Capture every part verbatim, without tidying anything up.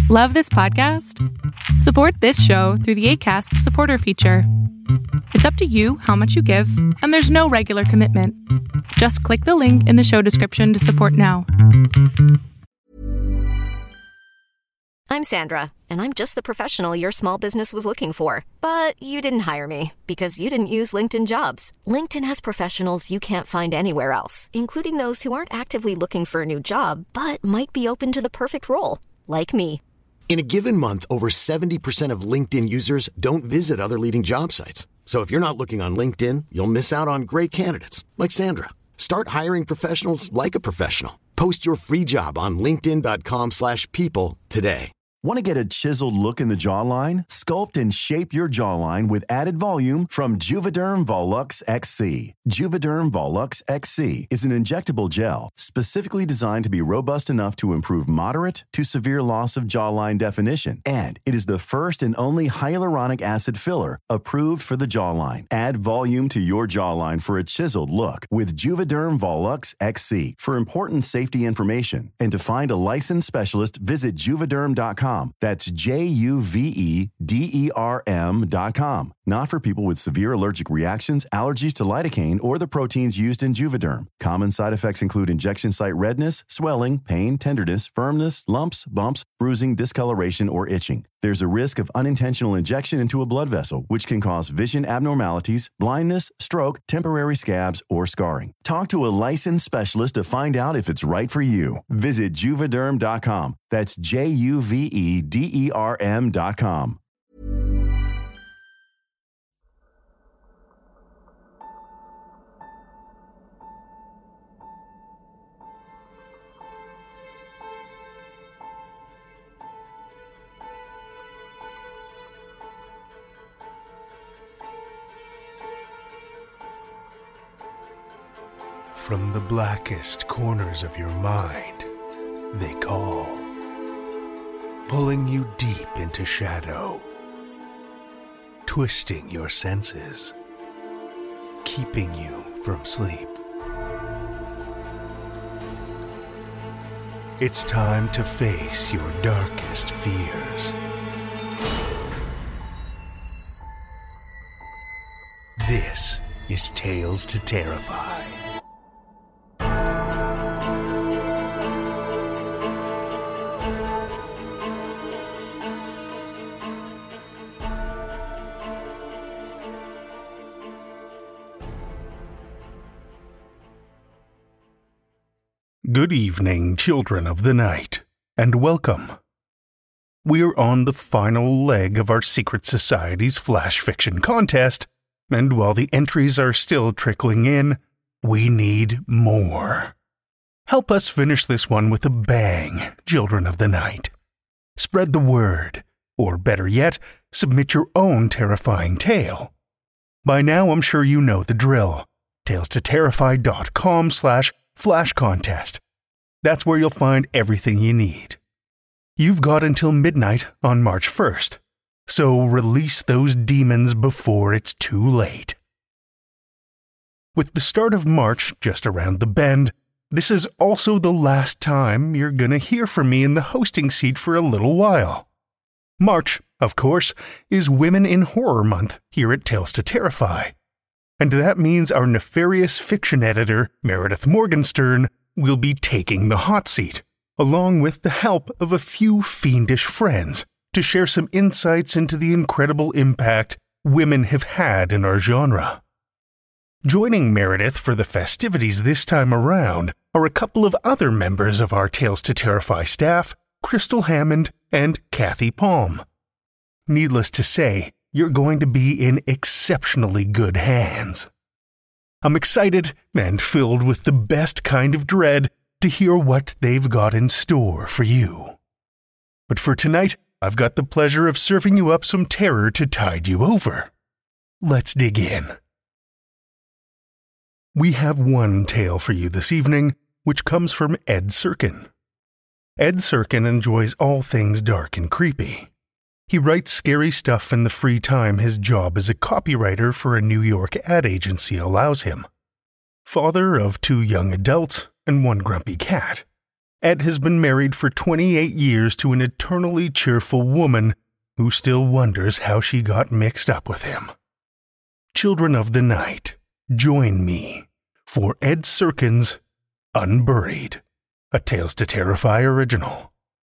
Love this podcast? Support this show through the Acast supporter feature. It's up to you how much you give, and there's no regular commitment. Just click the link in the show description to support now. I'm Sandra, and I'm just the professional your small business was looking for. But you didn't hire me because you didn't use LinkedIn Jobs. LinkedIn has professionals you can't find anywhere else, including those who aren't actively looking for a new job, but might be open to the perfect role, like me. In a given month, over seventy percent of LinkedIn users don't visit other leading job sites. So if you're not looking on LinkedIn, you'll miss out on great candidates like Sandra. Start hiring professionals like a professional. Post your free job on linkedin.com slash people today. Want to get a chiseled look in the jawline? Sculpt and shape your jawline with added volume from Juvederm Volux X C. Juvederm Volux X C is an injectable gel specifically designed to be robust enough to improve moderate to severe loss of jawline definition. And it is the first and only hyaluronic acid filler approved for the jawline. Add volume to your jawline for a chiseled look with Juvederm Volux X C. For important safety information and to find a licensed specialist, visit juvederm dot com. That's J U V E D E R M dot com. Not for people with severe allergic reactions, allergies to lidocaine, or the proteins used in Juvederm. Common side effects include injection site redness, swelling, pain, tenderness, firmness, lumps, bumps, bruising, discoloration, or itching. There's a risk of unintentional injection into a blood vessel, which can cause vision abnormalities, blindness, stroke, temporary scabs, or scarring. Talk to a licensed specialist to find out if it's right for you. Visit juvederm dot com. That's J U V E D E R M dot com. From the blackest corners of your mind, they call, pulling you deep into shadow, twisting your senses, keeping you from sleep. It's time to face your darkest fears. This is Tales to Terrify. Good evening, children of the night, and welcome. We're on the final leg of our secret society's flash fiction contest, and while the entries are still trickling in, we need more. Help us finish this one with a bang, children of the night. Spread the word, or better yet, submit your own terrifying tale. By now I'm sure you know the drill. tales to terrify dot com slash flash contest. That's where you'll find everything you need. You've got until midnight on March first, so release those demons before it's too late. With the start of March just around the bend, this is also the last time you're gonna hear from me in the hosting seat for a little while. March, of course, is Women in Horror Month here at Tales to Terrify. And that means our nefarious fiction editor, Meredith Morgenstern, will be taking the hot seat, along with the help of a few fiendish friends, to share some insights into the incredible impact women have had in our genre. Joining Meredith for the festivities this time around are a couple of other members of our Tales to Terrify staff, Crystal Hammond and Kathy Palm. Needless to say, you're going to be in exceptionally good hands. I'm excited and filled with the best kind of dread to hear what they've got in store for you. But for tonight, I've got the pleasure of serving you up some terror to tide you over. Let's dig in. We have one tale for you this evening, which comes from Ed Serkin. Ed Serkin enjoys all things dark and creepy. He writes scary stuff in the free time his job as a copywriter for a New York ad agency allows him. Father of two young adults and one grumpy cat, Ed has been married for twenty-eight years to an eternally cheerful woman who still wonders how she got mixed up with him. Children of the night, join me for Ed Serkin's Unburied, a Tales to Terrify original.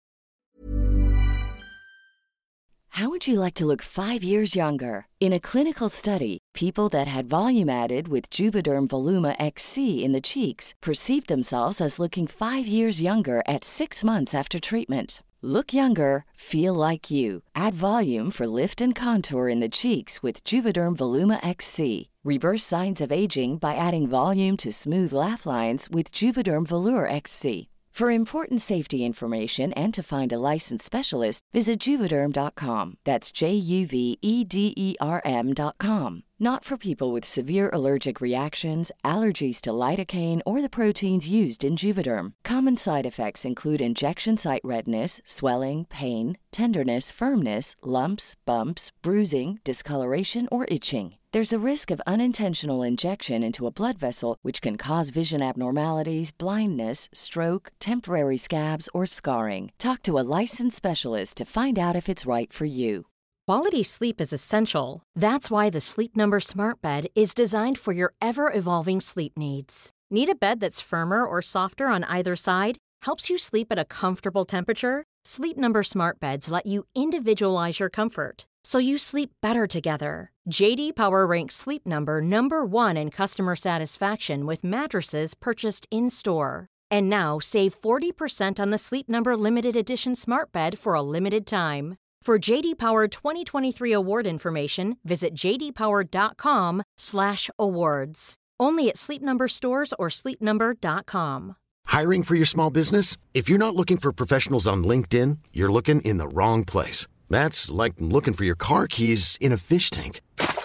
How would you like to look five years younger? In a clinical study, people that had volume added with Juvederm Voluma X C in the cheeks perceived themselves as looking five years younger at six months after treatment. Look younger, feel like you. Add volume for lift and contour in the cheeks with Juvederm Voluma X C. Reverse signs of aging by adding volume to smooth laugh lines with Juvederm Volure X C. For important safety information and to find a licensed specialist, visit Juvederm dot com. That's J U V E D E R M dot com. Not for people with severe allergic reactions, allergies to lidocaine, or the proteins used in Juvederm. Common side effects include injection site redness, swelling, pain, tenderness, firmness, lumps, bumps, bruising, discoloration, or itching. There's a risk of unintentional injection into a blood vessel, which can cause vision abnormalities, blindness, stroke, temporary scabs, or scarring. Talk to a licensed specialist to find out if it's right for you. Quality sleep is essential. That's why the Sleep Number Smart Bed is designed for your ever-evolving sleep needs. Need a bed that's firmer or softer on either side? Helps you sleep at a comfortable temperature? Sleep Number Smart Beds let you individualize your comfort, so you sleep better together. J D Power ranks Sleep Number number one in customer satisfaction with mattresses purchased in-store. And now save forty percent on the Sleep Number Limited Edition Smart Bed for a limited time. For J D Power twenty twenty-three award information, visit j d power dot com slash awards. Only at Sleep Number stores or sleep number dot com. Hiring for your small business? If you're not looking for professionals on LinkedIn, you're looking in the wrong place. That's like looking for your car keys in a fish tank.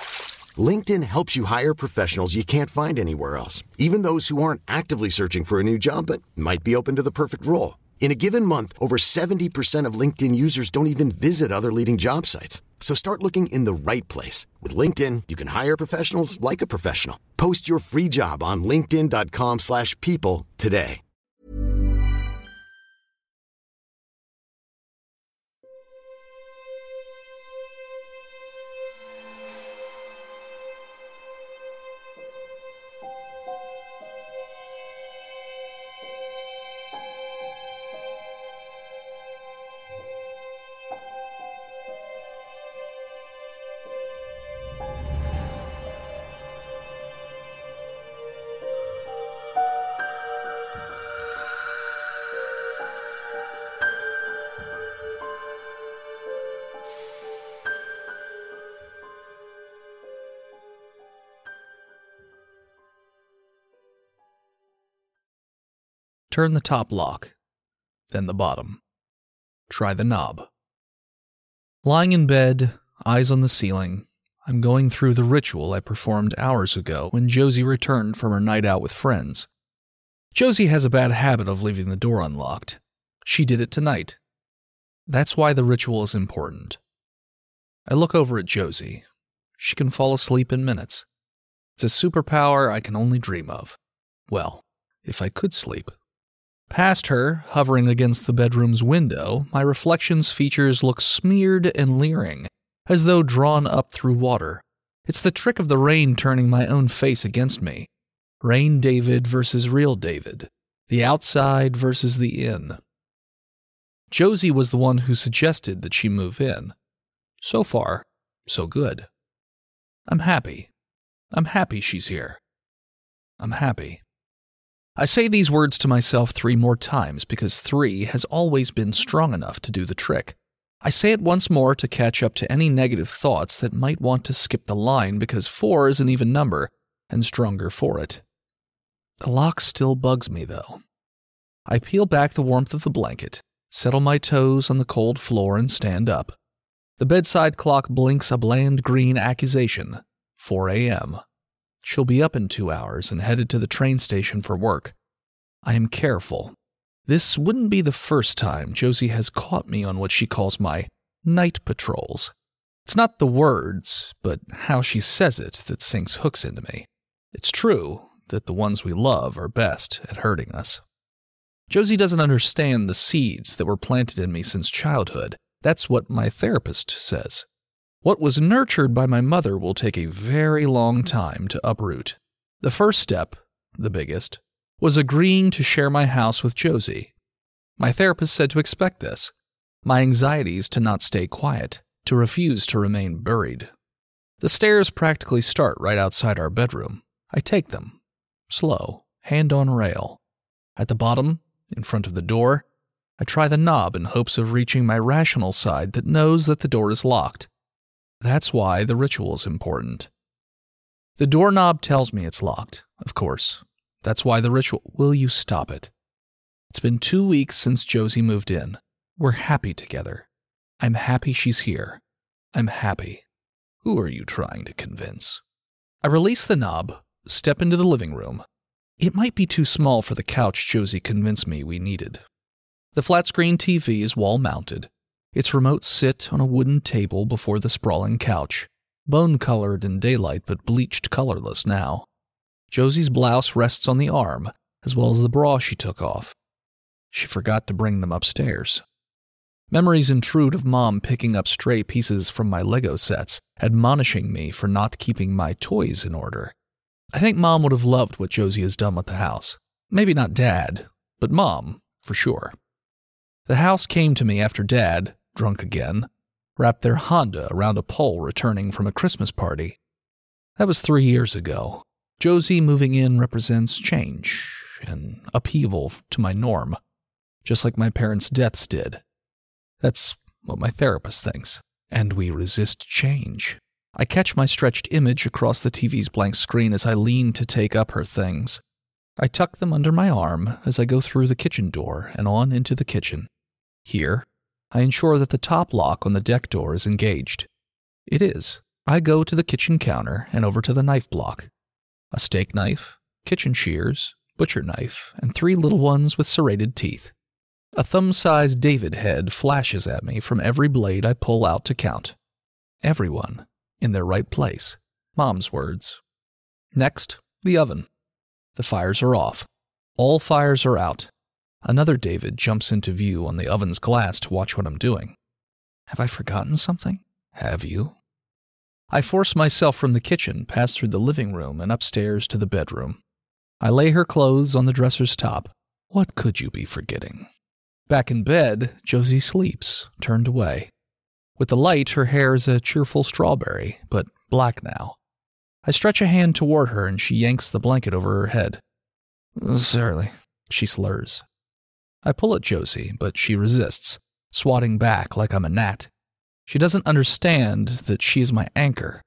LinkedIn helps you hire professionals you can't find anywhere else, even those who aren't actively searching for a new job but might be open to the perfect role. In a given month, over seventy percent of LinkedIn users don't even visit other leading job sites. So start looking in the right place. With LinkedIn, you can hire professionals like a professional. Post your free job on linkedin dot com slash people today. Turn the top lock, then the bottom. Try the knob. Lying in bed, eyes on the ceiling, I'm going through the ritual I performed hours ago when Josie returned from her night out with friends. Josie has a bad habit of leaving the door unlocked. She did it tonight. That's why the ritual is important. I look over at Josie. She can fall asleep in minutes. It's a superpower I can only dream of. Well, if I could sleep. Past her, hovering against the bedroom's window, my reflection's features look smeared and leering, as though drawn up through water. It's the trick of the rain turning my own face against me. Rain David versus real David. The outside versus the in. Josie was the one who suggested that she move in. So far, so good. I'm happy. I'm happy she's here. I'm happy. I say these words to myself three more times because three has always been strong enough to do the trick. I say it once more to catch up to any negative thoughts that might want to skip the line because four is an even number and stronger for it. The lock still bugs me, though. I peel back the warmth of the blanket, settle my toes on the cold floor, and stand up. The bedside clock blinks a bland green accusation. four a.m. She'll be up in two hours and headed to the train station for work. I am careful. This wouldn't be the first time Josie has caught me on what she calls my night patrols. It's not the words, but how she says it that sinks hooks into me. It's true that the ones we love are best at hurting us. Josie doesn't understand the seeds that were planted in me since childhood. That's what my therapist says. What was nurtured by my mother will take a very long time to uproot. The first step, the biggest, was agreeing to share my house with Josie. My therapist said to expect this. My anxieties to not stay quiet, to refuse to remain buried. The stairs practically start right outside our bedroom. I take them, slow, hand on rail. At the bottom, in front of the door, I try the knob in hopes of reaching my rational side that knows that the door is locked. That's why the ritual is important. The doorknob tells me it's locked, of course. That's why the ritual... Will you stop it? It's been two weeks since Josie moved in. We're happy together. I'm happy she's here. I'm happy. Who are you trying to convince? I release the knob, step into the living room. It might be too small for the couch Josie convinced me we needed. The flat-screen T V is wall-mounted. Its remote sit on a wooden table before the sprawling couch, bone-colored in daylight but bleached colorless now. Josie's blouse rests on the arm, as well as the bra she took off. She forgot to bring them upstairs. Memories intrude of Mom picking up stray pieces from my Lego sets, admonishing me for not keeping my toys in order. I think Mom would have loved what Josie has done with the house. Maybe not Dad, but Mom, for sure. The house came to me after Dad, drunk again, wrapped their Honda around a pole returning from a Christmas party. That was three years ago. Josie moving in represents change, an upheaval to my norm, just like my parents' deaths did. That's what my therapist thinks, and we resist change. I catch my stretched image across the T V's blank screen as I lean to take up her things. I tuck them under my arm as I go through the kitchen door and on into the kitchen. Here, I ensure that the top lock on the deck door is engaged. It is. I go to the kitchen counter and over to the knife block. A steak knife, kitchen shears, butcher knife, and three little ones with serrated teeth. A thumb-sized David head flashes at me from every blade I pull out to count. Everyone in their right place. Mom's words. Next, the oven. The fires are off. All fires are out. Another David jumps into view on the oven's glass to watch what I'm doing. Have I forgotten something? Have you? I force myself from the kitchen, pass through the living room, and upstairs to the bedroom. I lay her clothes on the dresser's top. What could you be forgetting? Back in bed, Josie sleeps, turned away. With the light, her hair is a cheerful strawberry, but black now. I stretch a hand toward her, and she yanks the blanket over her head. Sorry, she slurs. I pull at Josie, but she resists, swatting back like I'm a gnat. She doesn't understand that she is my anchor.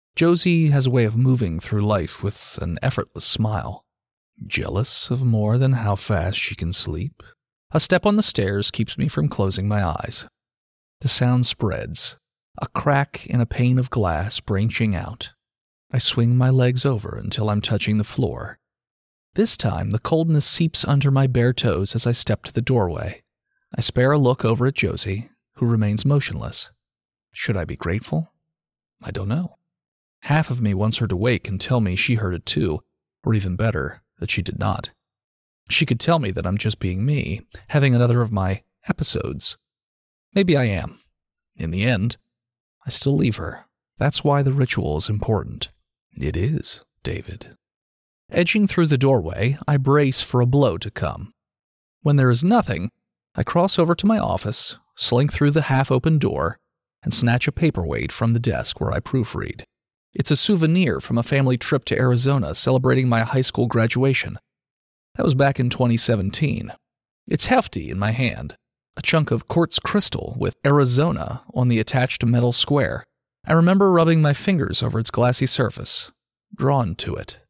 Josie has a way of moving through life with an effortless smile. Jealous of more than how fast she can sleep? A step on the stairs keeps me from closing my eyes. The sound spreads, a crack in a pane of glass branching out. I swing my legs over until I'm touching the floor. This time, the coldness seeps under my bare toes as I step to the doorway. I spare a look over at Josie, who remains motionless. Should I be grateful? I don't know. Half of me wants her to wake and tell me she heard it too, or even better, that she did not. She could tell me that I'm just being me, having another of my episodes. Maybe I am. In the end, I still leave her. That's why the ritual is important. It is, David. Edging through the doorway, I brace for a blow to come. When there is nothing, I cross over to my office, slink through the half-open door, and snatch a paperweight from the desk where I proofread. It's a souvenir from a family trip to Arizona celebrating my high school graduation. That was back in twenty seventeen. It's hefty in my hand, a chunk of quartz crystal with Arizona on the attached metal square. I remember rubbing my fingers over its glassy surface, drawn to it.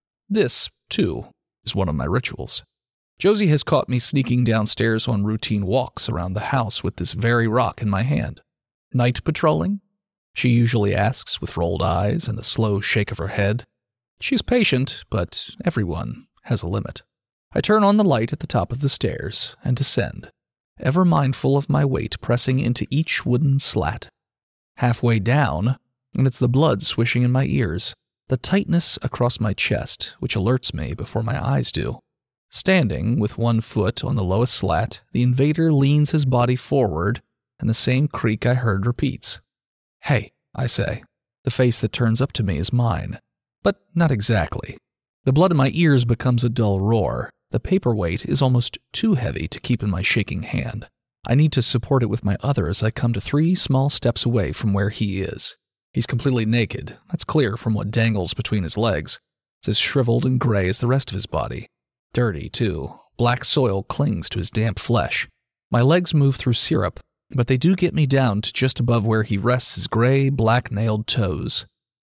This, too, is one of my rituals. Josie has caught me sneaking downstairs on routine walks around the house with this very rock in my hand. Night patrolling? She usually asks with rolled eyes and a slow shake of her head. She's patient, but everyone has a limit. I turn on the light at the top of the stairs and descend, ever mindful of my weight pressing into each wooden slat. Halfway down, and it's the blood swishing in my ears, the tightness across my chest, which alerts me before my eyes do. Standing, with one foot on the lowest slat, the invader leans his body forward, and the same creak I heard repeats. "Hey," I say. The face that turns up to me is mine. But not exactly. The blood in my ears becomes a dull roar. The paperweight is almost too heavy to keep in my shaking hand. I need to support it with my other as I come to three small steps away from where he is. He's completely naked. That's clear from what dangles between his legs. It's as shriveled and gray as the rest of his body. Dirty, too. Black soil clings to his damp flesh. My legs move through syrup, but they do get me down to just above where he rests his gray, black-nailed toes.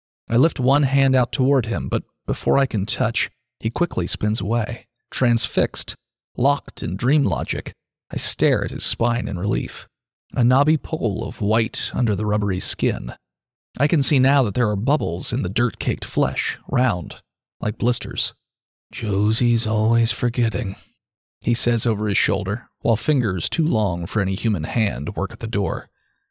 I lift one hand out toward him, but before I can touch, he quickly spins away. Transfixed, locked in dream logic, I stare at his spine in relief. A knobby pole of white under the rubbery skin. I can see now that there are bubbles in the dirt-caked flesh, round, like blisters. "Josie's always forgetting," he says over his shoulder, while fingers too long for any human hand work at the door.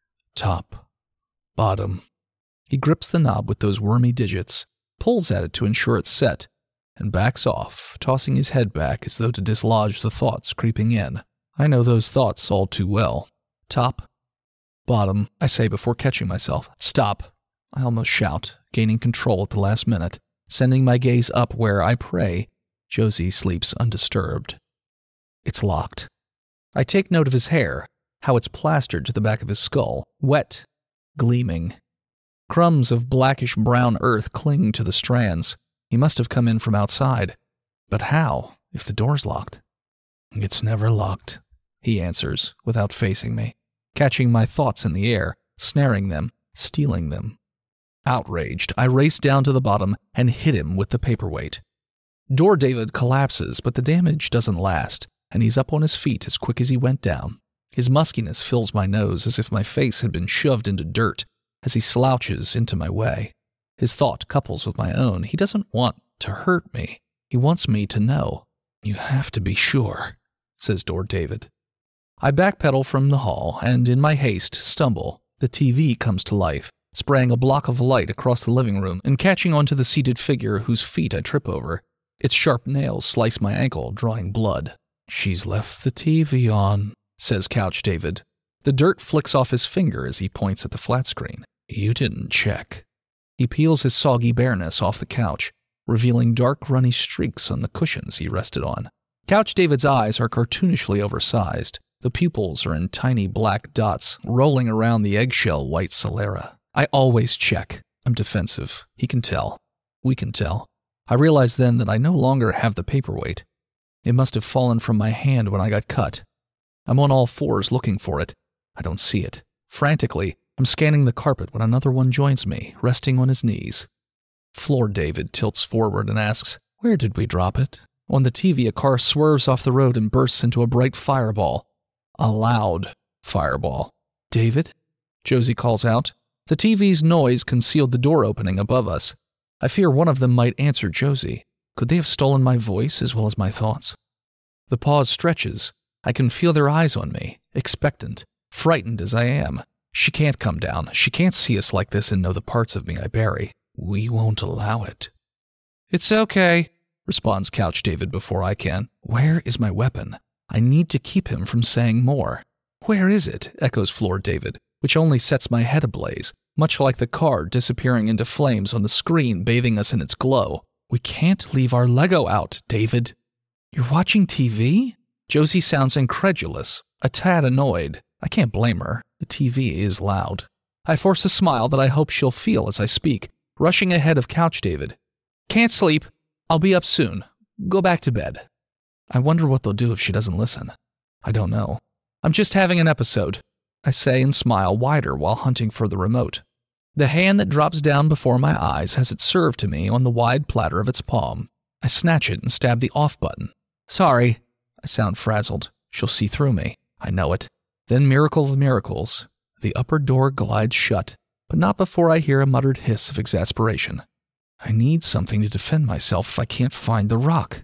"Top, bottom." He grips the knob with those wormy digits, pulls at it to ensure it's set, and backs off, tossing his head back as though to dislodge the thoughts creeping in. I know those thoughts all too well. "Top, bottom," I say before catching myself. "Stop," I almost shout, gaining control at the last minute, sending my gaze up where, I pray, Josie sleeps undisturbed. It's locked. I take note of his hair, how it's plastered to the back of his skull, wet, gleaming. Crumbs of blackish-brown earth cling to the strands. He must have come in from outside. But how, if the door's locked? "It's never locked," he answers, without facing me, catching my thoughts in the air, snaring them, stealing them. Outraged, I race down to the bottom and hit him with the paperweight. Door David collapses, but the damage doesn't last, and he's up on his feet as quick as he went down. His muskiness fills my nose as if my face had been shoved into dirt as he slouches into my way. His thought couples with my own. He doesn't want to hurt me. He wants me to know. "You have to be sure," says Door David. I backpedal from the hall, and in my haste, stumble. The T V comes to life, spraying a block of light across the living room and catching onto the seated figure whose feet I trip over. Its sharp nails slice my ankle, drawing blood. "She's left the T V on," says Couch David. The dirt flicks off his finger as he points at the flat screen. "You didn't check." He peels his soggy bareness off the couch, revealing dark runny streaks on the cushions he rested on. Couch David's eyes are cartoonishly oversized. The pupils are in tiny black dots, rolling around the eggshell white sclera. I always check. I'm defensive. He can tell. We can tell. I realize then that I no longer have the paperweight. It must have fallen from my hand when I got cut. I'm on all fours looking for it. I don't see it. Frantically, I'm scanning the carpet when another one joins me, resting on his knees. Floor David tilts forward and asks, "Where did we drop it?" On the T V, a car swerves off the road and bursts into a bright fireball. A loud fireball. "David?" Josie calls out. The T V's noise concealed the door opening above us. I fear one of them might answer Josie. Could they have stolen my voice as well as my thoughts? The pause stretches. I can feel their eyes on me, expectant, frightened as I am. She can't come down. She can't see us like this and know the parts of me I bury. We won't allow it. "It's okay," responds Couch David before I can. Where is my weapon? I need to keep him from saying more. "Where is it?" echoes Floor David, which only sets my head ablaze, much like the car disappearing into flames on the screen bathing us in its glow. "We can't leave our Lego out, David." "You're watching T V?" Josie sounds incredulous, a tad annoyed. I can't blame her. The T V is loud. I force a smile that I hope she'll feel as I speak, rushing ahead of Couch David. "Can't sleep. I'll be up soon. Go back to bed." I wonder what they'll do if she doesn't listen. I don't know. "I'm just having an episode," I say and smile wider while hunting for the remote. The hand that drops down before my eyes has it served to me on the wide platter of its palm. I snatch it and stab the off button. "Sorry." I sound frazzled. She'll see through me. I know it. Then, miracle of miracles, the upper door glides shut, but not before I hear a muttered hiss of exasperation. I need something to defend myself if I can't find the rock.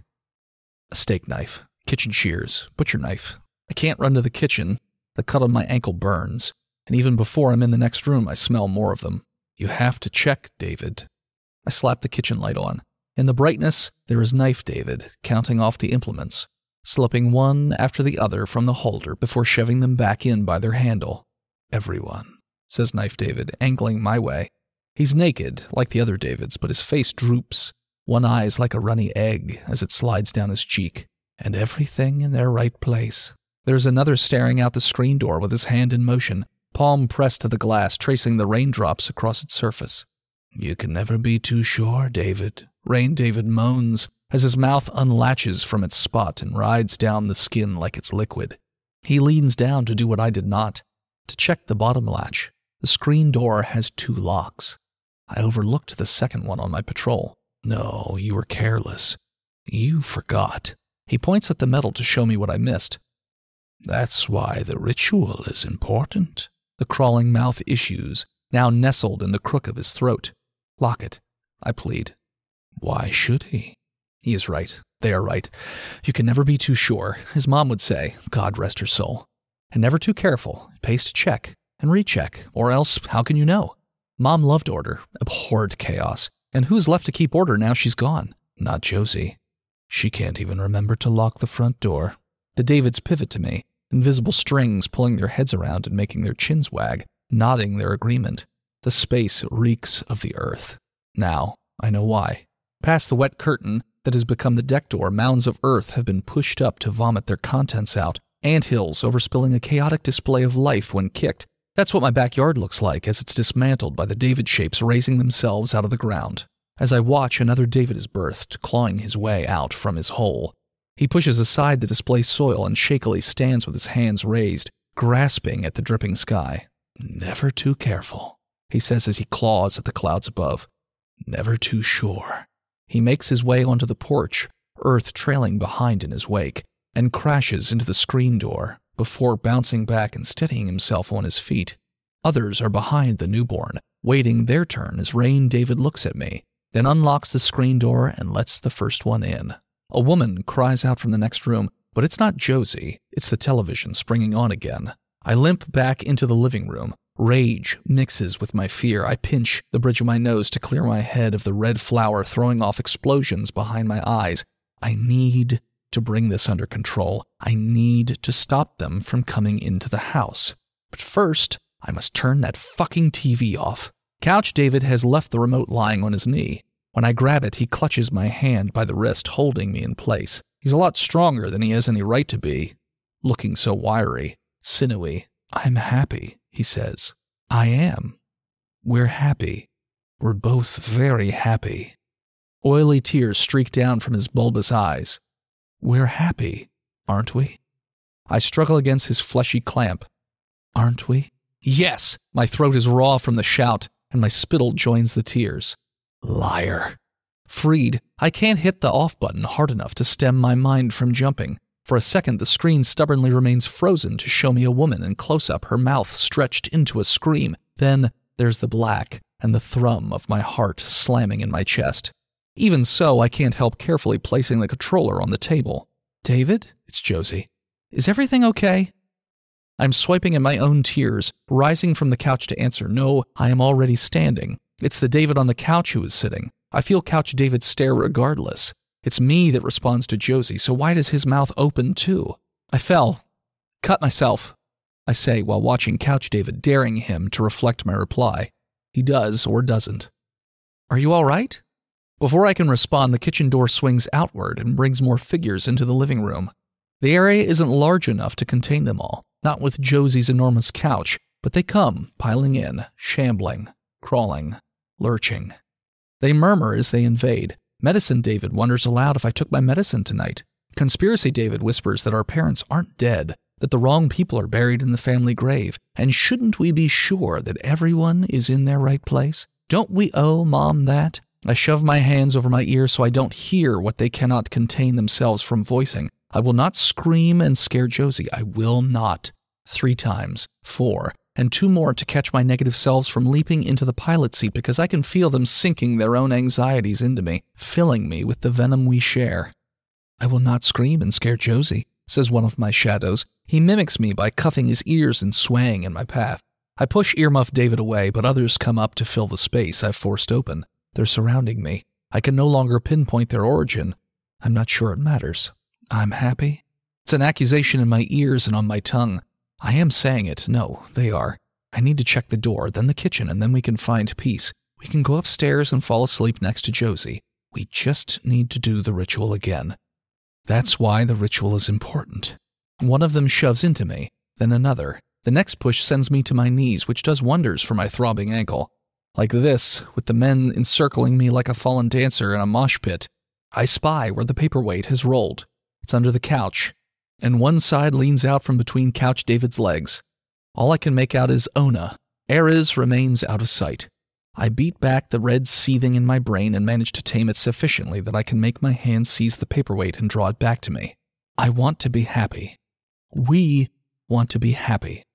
A steak knife, kitchen shears, butcher knife. I can't run to the kitchen. The cut on my ankle burns, and even before I'm in the next room, I smell more of them. "You have to check, David." I slap the kitchen light on. In the brightness, there is Knife David, counting off the implements, slipping one after the other from the holder before shoving them back in by their handle. "Everyone," says Knife David, angling my way. He's naked, like the other Davids, but his face droops. One eye is like a runny egg as it slides down his cheek. "And everything in their right place." There's another staring out the screen door with his hand in motion, palm pressed to the glass, tracing the raindrops across its surface. "You can never be too sure, David." Rain David moans as his mouth unlatches from its spot and rides down the skin like it's liquid. He leans down to do what I did not, to check the bottom latch. The screen door has two locks. I overlooked the second one on my patrol. "No, you were careless. You forgot." He points at the metal to show me what I missed. "That's why the ritual is important." The crawling mouth issues, now nestled in the crook of his throat. "Lock it," I plead. "Why should he?" He is right. They are right. You can never be too sure, his mom would say, God rest her soul. And never too careful. It pays to check and recheck, or else how can you know? Mom loved order, abhorred chaos, and who's left to keep order now she's gone? Not Josie. She can't even remember to lock the front door. The Davids pivot to me, invisible strings pulling their heads around and making their chins wag, nodding their agreement. The space reeks of the earth. Now, I know why. Past the wet curtain that has become the deck door, mounds of earth have been pushed up to vomit their contents out, anthills overspilling a chaotic display of life when kicked. That's what my backyard looks like as it's dismantled by the David shapes raising themselves out of the ground. As I watch, another David is birthed, clawing his way out from his hole. He pushes aside the display soil and shakily stands with his hands raised, grasping at the dripping sky. "Never too careful," he says as he claws at the clouds above. "Never too sure." He makes his way onto the porch, earth trailing behind in his wake, and crashes into the screen door before bouncing back and steadying himself on his feet. Others are behind the newborn, waiting their turn as Rain David looks at me, then unlocks the screen door and lets the first one in. A woman cries out from the next room, but it's not Josie, it's the television springing on again. I limp back into the living room. Rage mixes with my fear. I pinch the bridge of my nose to clear my head of the red flour, throwing off explosions behind my eyes. I need to bring this under control. I need to stop them from coming into the house. But first, I must turn that fucking T V off. Couch David has left the remote lying on his knee. When I grab it, he clutches my hand by the wrist, holding me in place. He's a lot stronger than he has any right to be, looking so wiry, sinewy. "I'm happy," he says. "I am. We're happy. We're both very happy." Oily tears streak down from his bulbous eyes. "We're happy, aren't we?" I struggle against his fleshy clamp. "Aren't we?" Yes! My throat is raw from the shout, and my spittle joins the tears. Liar. Freed, I can't hit the off button hard enough to stem my mind from jumping. For a second, the screen stubbornly remains frozen to show me a woman in close-up, her mouth stretched into a scream. Then there's the black and the thrum of my heart slamming in my chest. Even so, I can't help carefully placing the controller on the table. "David?" It's Josie. "Is everything okay?" I'm swiping at my own tears, rising from the couch to answer. No, I am already standing. It's the David on the couch who is sitting. I feel Couch David stare regardless. It's me that responds to Josie, so why does his mouth open too? I fell. Cut myself, I say while watching Couch David, daring him to reflect my reply. He does or doesn't. "Are you all right?" Before I can respond, the kitchen door swings outward and brings more figures into the living room. The area isn't large enough to contain them all, not with Josie's enormous couch, but they come, piling in, shambling, crawling, lurching. They murmur as they invade. Medicine David wonders aloud if I took my medicine tonight. Conspiracy David whispers that our parents aren't dead, that the wrong people are buried in the family grave, and shouldn't we be sure that everyone is in their right place? Don't we owe Mom that? I shove my hands over my ears so I don't hear what they cannot contain themselves from voicing. I will not scream and scare Josie. I will not. Three times. Four. And two more to catch my negative selves from leaping into the pilot seat because I can feel them sinking their own anxieties into me, filling me with the venom we share. "I will not scream and scare Josie," says one of my shadows. He mimics me by cuffing his ears and swaying in my path. I push Earmuff David away, but others come up to fill the space I've forced open. They're surrounding me. I can no longer pinpoint their origin. I'm not sure it matters. I'm happy. It's an accusation in my ears and on my tongue. I am saying it. No, they are. I need to check the door, then the kitchen, and then we can find peace. We can go upstairs and fall asleep next to Josie. We just need to do the ritual again. That's why the ritual is important. One of them shoves into me, then another. The next push sends me to my knees, which does wonders for my throbbing ankle. Like this, with the men encircling me like a fallen dancer in a mosh pit, I spy where the paperweight has rolled. It's under the couch, and one side leans out from between Couch David's legs. All I can make out is Ona. Erez remains out of sight. I beat back the red seething in my brain and manage to tame it sufficiently that I can make my hand seize the paperweight and draw it back to me. I want to be happy. We want to be happy.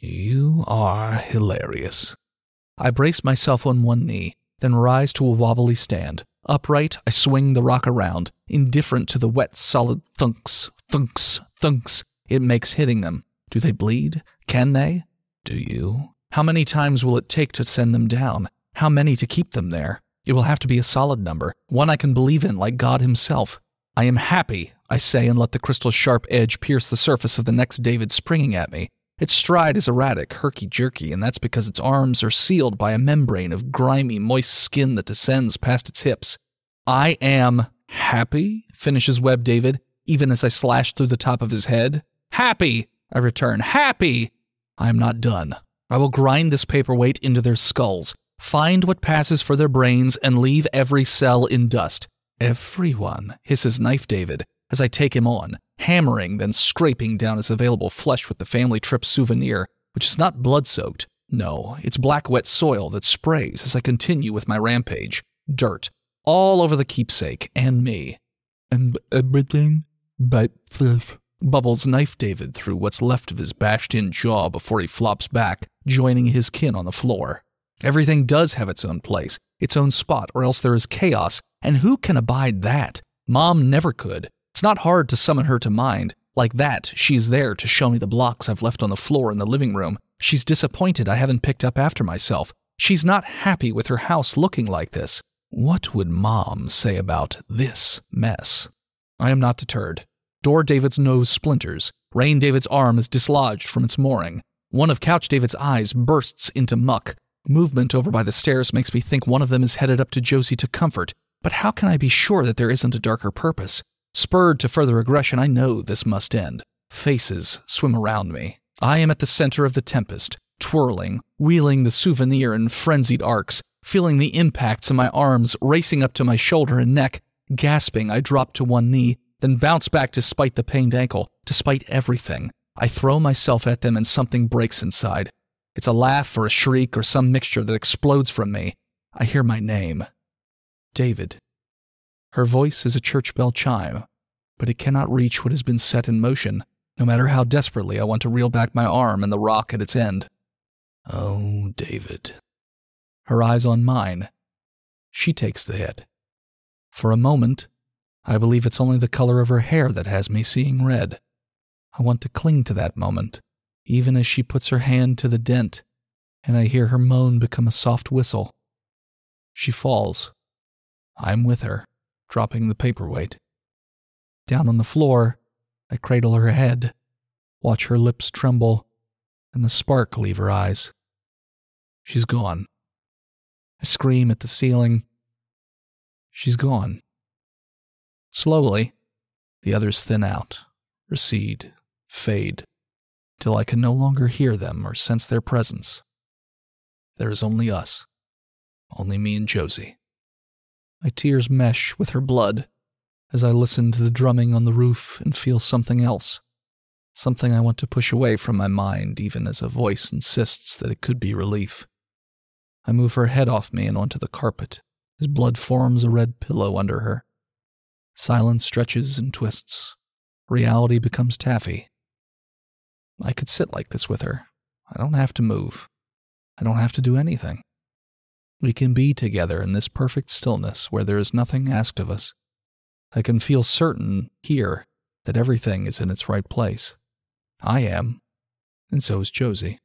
You are hilarious. I brace myself on one knee, then rise to a wobbly stand. Upright, I swing the rock around, indifferent to the wet, solid thunks, thunks, thunks it makes hitting them. Do they bleed? Can they? Do you? How many times will it take to send them down? How many to keep them there? It will have to be a solid number, one I can believe in like God himself. I am happy, I say, and let the crystal sharp edge pierce the surface of the next David springing at me. Its stride is erratic, herky-jerky, and that's because its arms are sealed by a membrane of grimy, moist skin that descends past its hips. I am happy, finishes Webb David, even as I slash through the top of his head. Happy, I return. Happy! I am not done. I will grind this paperweight into their skulls, find what passes for their brains, and leave every cell in dust. Everyone, hisses Knife David, as I take him on, hammering, then scraping down his available flesh with the family trip souvenir, which is not blood-soaked. No, it's black wet soil that sprays as I continue with my rampage. Dirt, all over the keepsake, and me. And everything but this, bubbles Knife David through what's left of his bashed-in jaw before he flops back, joining his kin on the floor. Everything does have its own place, its own spot, or else there is chaos, and who can abide that? Mom never could. It's not hard to summon her to mind. Like that, she's there to show me the blocks I've left on the floor in the living room. She's disappointed I haven't picked up after myself. She's not happy with her house looking like this. What would Mom say about this mess? I am not deterred. Door David's nose splinters. Rain David's arm is dislodged from its mooring. One of Couch David's eyes bursts into muck. Movement over by the stairs makes me think one of them is headed up to Josie to comfort. But how can I be sure that there isn't a darker purpose? Spurred to further aggression, I know this must end. Faces swim around me. I am at the center of the tempest, twirling, wheeling the souvenir in frenzied arcs, feeling the impacts in my arms racing up to my shoulder and neck. Gasping, I drop to one knee, then bounce back despite the pained ankle, despite everything. I throw myself at them and something breaks inside. It's a laugh or a shriek or some mixture that explodes from me. I hear my name. David. Her voice is a church bell chime, but it cannot reach what has been set in motion, no matter how desperately I want to reel back my arm and the rock at its end. Oh, David. Her eyes on mine. She takes the hit. For a moment, I believe it's only the color of her hair that has me seeing red. I want to cling to that moment, even as she puts her hand to the dent, and I hear her moan become a soft whistle. She falls. I'm with her, dropping the paperweight. Down on the floor, I cradle her head, watch her lips tremble, and the spark leave her eyes. She's gone. I scream at the ceiling. She's gone. Slowly, the others thin out, recede, fade, till I can no longer hear them or sense their presence. There is only us, only me and Josie. My tears mesh with her blood as I listen to the drumming on the roof and feel something else, something I want to push away from my mind even as a voice insists that it could be relief. I move her head off me and onto the carpet as blood forms a red pillow under her. Silence stretches and twists. Reality becomes taffy. I could sit like this with her. I don't have to move. I don't have to do anything. We can be together in this perfect stillness where there is nothing asked of us. I can feel certain here that everything is in its right place. I am, and so is Josie.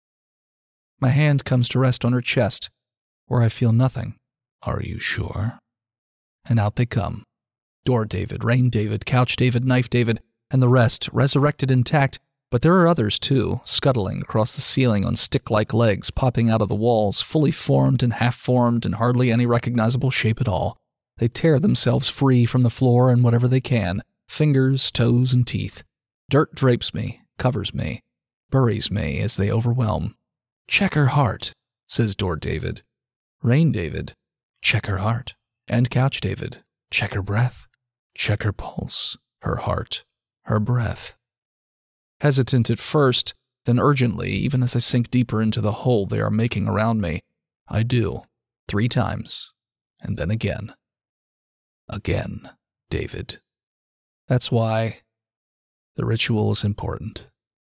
My hand comes to rest on her chest, where I feel nothing. Are you sure? and out they come. Door David, Rain David, Couch David, Knife David, and the rest, resurrected intact, but there are others too, scuttling across the ceiling on stick-like legs, popping out of the walls, fully formed and half-formed and hardly any recognizable shape at all. They tear themselves free from the floor and whatever they can, fingers, toes, and teeth. Dirt drapes me, covers me, buries me as they overwhelm. Check her heart, says Door David. Rain David, check her heart. And Couch David, check her breath. Check her pulse, her heart, her breath. Hesitant at first, then urgently, even as I sink deeper into the hole they are making around me, I do, three times, and then again. Again, David. That's why the ritual is important.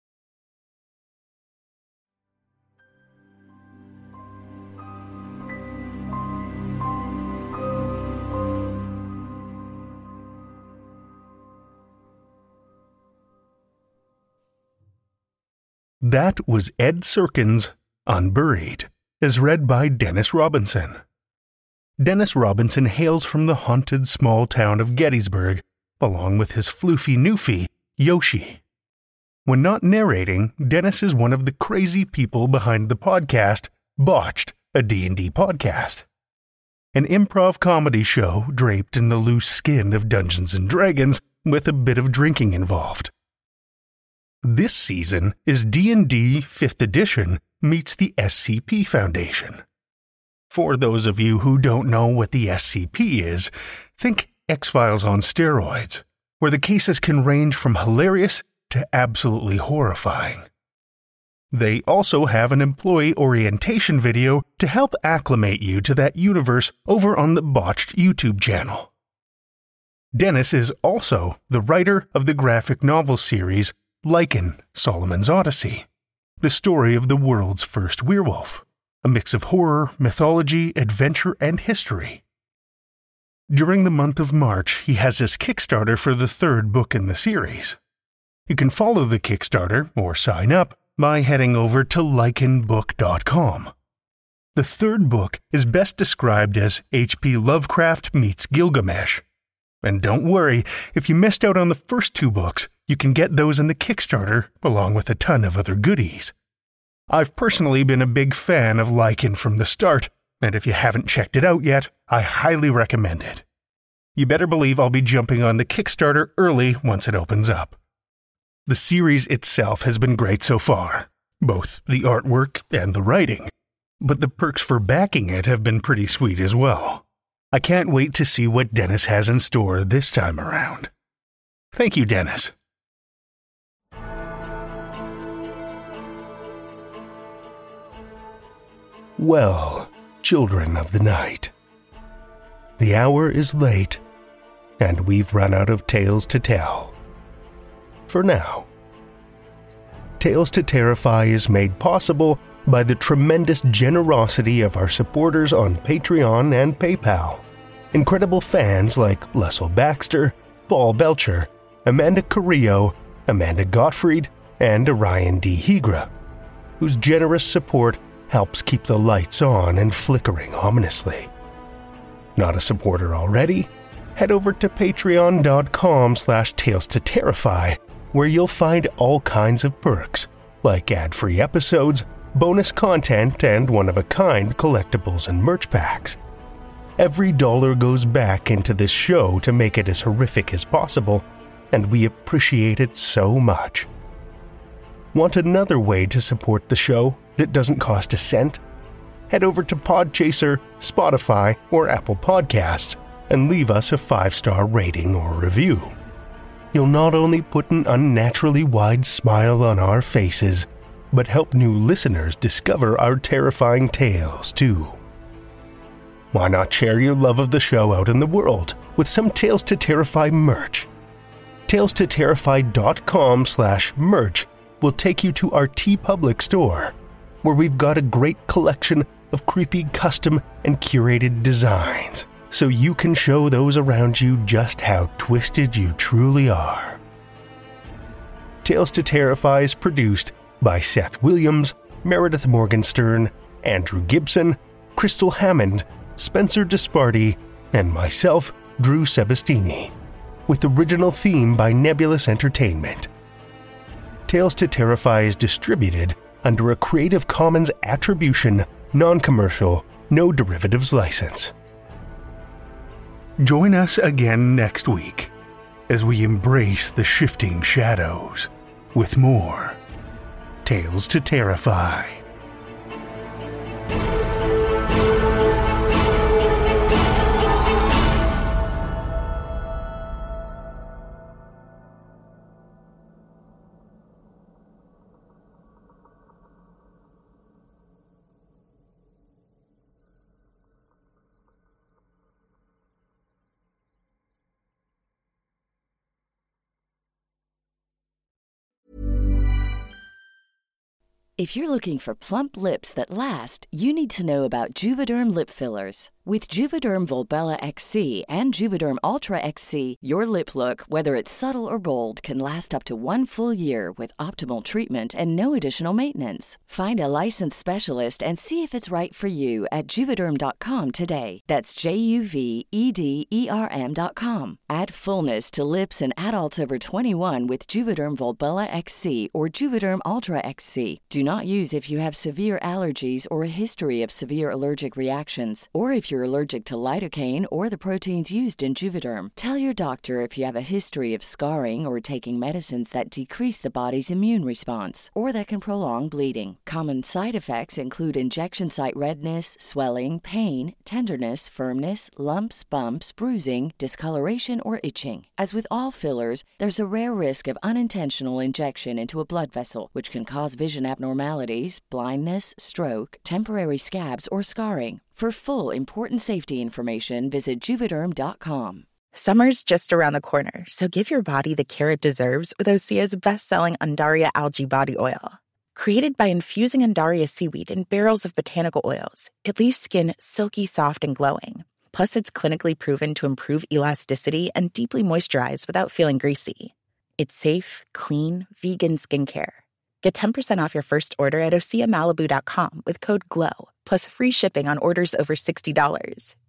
That was Ed Serkin's Unburied, as read by Dennis Robinson. Dennis Robinson hails from the haunted small town of Gettysburg, along with his floofy newfie, Yoshi. When not narrating, Dennis is one of the crazy people behind the podcast Botched, a D and D podcast. An improv comedy show draped in the loose skin of Dungeons and Dragons with a bit of drinking involved. This season is D and D fifth edition meets the S C P Foundation. For those of you who don't know what the S C P is, think X-Files on steroids, where the cases can range from hilarious to absolutely horrifying. They also have an employee orientation video to help acclimate you to that universe over on the Botched YouTube channel. Dennis is also the writer of the graphic novel series Lycan, Solomon's Odyssey, the story of the world's first werewolf, a mix of horror, mythology, adventure, and history. During the month of March, he has his Kickstarter for the third book in the series. You can follow the Kickstarter or sign up by heading over to lycan book dot com. The third book is best described as H P Lovecraft meets Gilgamesh. And don't worry, if you missed out on the first two books, you can get those in the Kickstarter, along with a ton of other goodies. I've personally been a big fan of Lycan from the start, and if you haven't checked it out yet, I highly recommend it. You better believe I'll be jumping on the Kickstarter early once it opens up. The series itself has been great so far, both the artwork and the writing, but the perks for backing it have been pretty sweet as well. I can't wait to see what Dennis has in store this time around. Thank you, Dennis. Well, children of the night, the hour is late, and we've run out of tales to tell. For now. Tales to Terrify is made possible by the tremendous generosity of our supporters on Patreon and PayPal. Incredible fans like Lessel Baxter, Paul Belcher, Amanda Carrillo, Amanda Gottfried, and Orion D. Higra, whose generous support helps keep the lights on and flickering ominously. Not a supporter already? Head over to patreon.com slash tales to terrify, where you'll find all kinds of perks, like ad-free episodes, bonus content, and one-of-a-kind collectibles and merch packs. Every dollar goes back into this show to make it as horrific as possible, and we appreciate it so much. Want another way to support the show that doesn't cost a cent? Head over to Podchaser, Spotify, or Apple Podcasts and leave us a five-star rating or review. You'll not only put an unnaturally wide smile on our faces, but help new listeners discover our terrifying tales too. Why not share your love of the show out in the world with some Tales to Terrify merch? tales to terrify dot com slash merch will take you to our TeePublic store, where we've got a great collection of creepy custom and curated designs, so you can show those around you just how twisted you truly are. Tales to Terrify is produced by Seth Williams, Meredith Morgenstern, Andrew Gibson, Crystal Hammond, Spencer Disparty, and myself, Drew Sebastini, with original theme by Nebulous Entertainment. Tales to Terrify is distributed under a Creative Commons Attribution, Non-Commercial, No Derivatives license. Join us again next week as we embrace the shifting shadows with more Tales to Terrify. If you're looking for plump lips that last, you need to know about Juvederm lip fillers. With Juvederm Volbella X C and Juvederm Ultra X C, your lip look, whether it's subtle or bold, can last up to one full year with optimal treatment and no additional maintenance. Find a licensed specialist and see if it's right for you at Juvederm dot com today. That's J U V E D E R M dot com. Add fullness to lips in adults over twenty-one with Juvederm Volbella X C or Juvederm Ultra X C. Do not use if you have severe allergies or a history of severe allergic reactions, or if you're allergic to lidocaine or the proteins used in Juvederm. Tell your doctor if you have a history of scarring or taking medicines that decrease the body's immune response or that can prolong bleeding. Common side effects include injection site redness, swelling, pain, tenderness, firmness, lumps, bumps, bruising, discoloration, or itching. As with all fillers, there's a rare risk of unintentional injection into a blood vessel, which can cause vision abnormalities, blindness, stroke, temporary scabs, or scarring. For full, important safety information, visit Juvederm dot com. Summer's just around the corner, so give your body the care it deserves with Osea's best-selling Undaria Algae Body Oil. Created by infusing Undaria seaweed in barrels of botanical oils, it leaves skin silky, soft, and glowing. Plus, it's clinically proven to improve elasticity and deeply moisturize without feeling greasy. It's safe, clean, vegan skincare. Get ten percent off your first order at Osea Malibu dot com with code GLOW, plus free shipping on orders over sixty dollars.